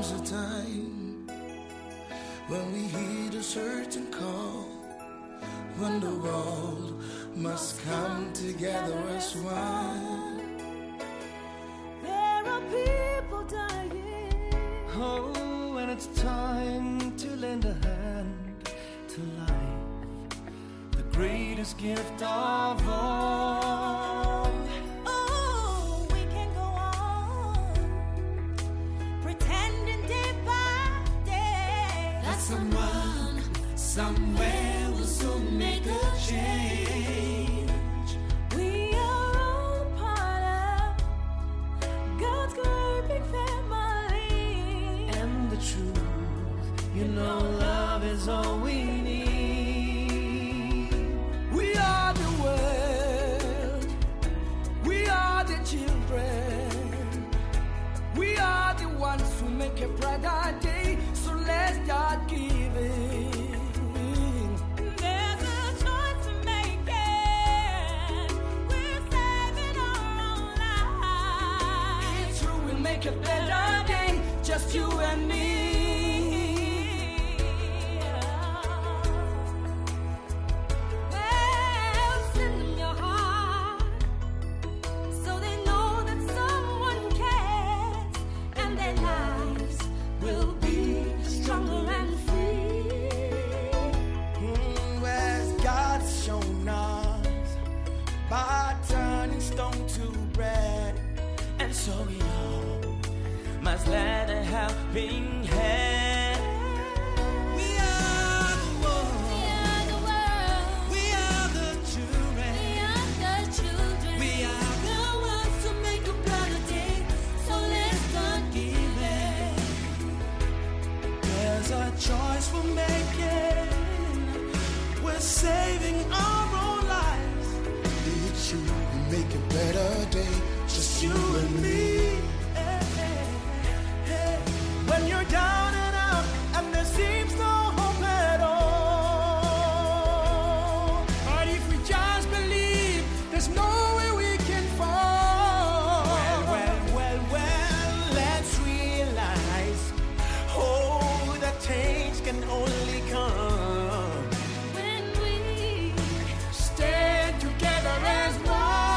comes a time when we heed a certain call, when the world must come together as one. There are people dying. Oh, and it's time to lend a hand to life, the greatest gift of all. Oh, we can go on pretending day by day that someone, somewhere will soon make a change. We are all part of God's great big family. And the truth, you know, love is all we need. We are the world, we are the children, we are the ones who make a brighter day, so let's start giving. There's a choice to make it. We're saving our own lives. It's true, we'll make a better day, just you and me. Bells in your heart, so they know that someone cares, and their lives will be stronger and free. Where's God shown us by turning stone to bread, And so we all must lend a helping hand. We are the world, We are the world. we are the children, We are the children. we are the ones to make a brighter day, so let's start giving. There's a choice we're making, we're saving our own lives. it's you who make a better day, just you and me. Hey, hey, hey. When you're down and out and there seems no hope at all, But if we just believe, there's no way we can fall. well, let's realize, oh, that change can only come When we Stand together as one.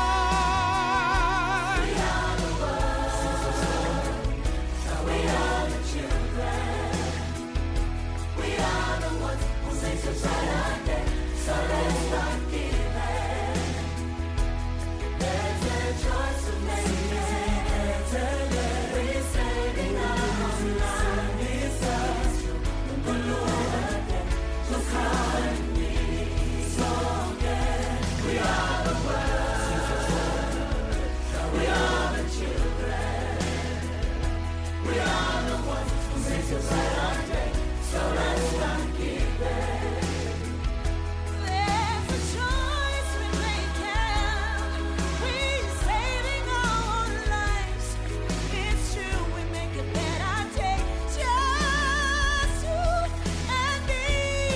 are the world, we are the children. We are the ones who make a brighter day, so let's start giving. There's a choice to make it. We're saving our own lives. The Lord will come and be so good. We are the world. We are the children. We are the ones who make a brighter day, so let's start giving. There's a choice we're making. We're saving our own lives. It's true, we make a better day, just you and me.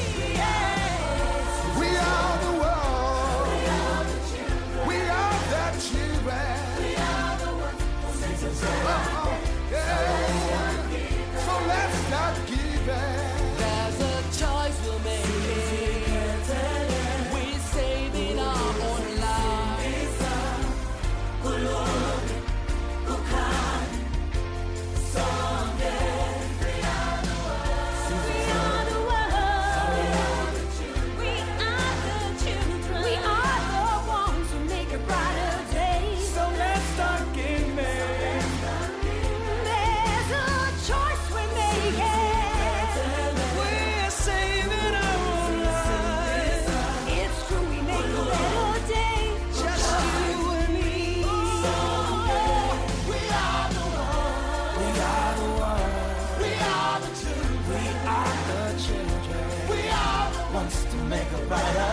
We are the world. We are the children. We are the children. We are the ones who make a brighter day. So let's start giving. There's a choice we're making, we're saving our own lives. We are the world. We are the children. We are the ones who make a brighter day. So let's start giving. There's a choice we're making. We're saving our own lives. It's true, we make a better day. Just you and me. We are the world. We are the world, We are the children. we are the children. We are the Wants to make a brighter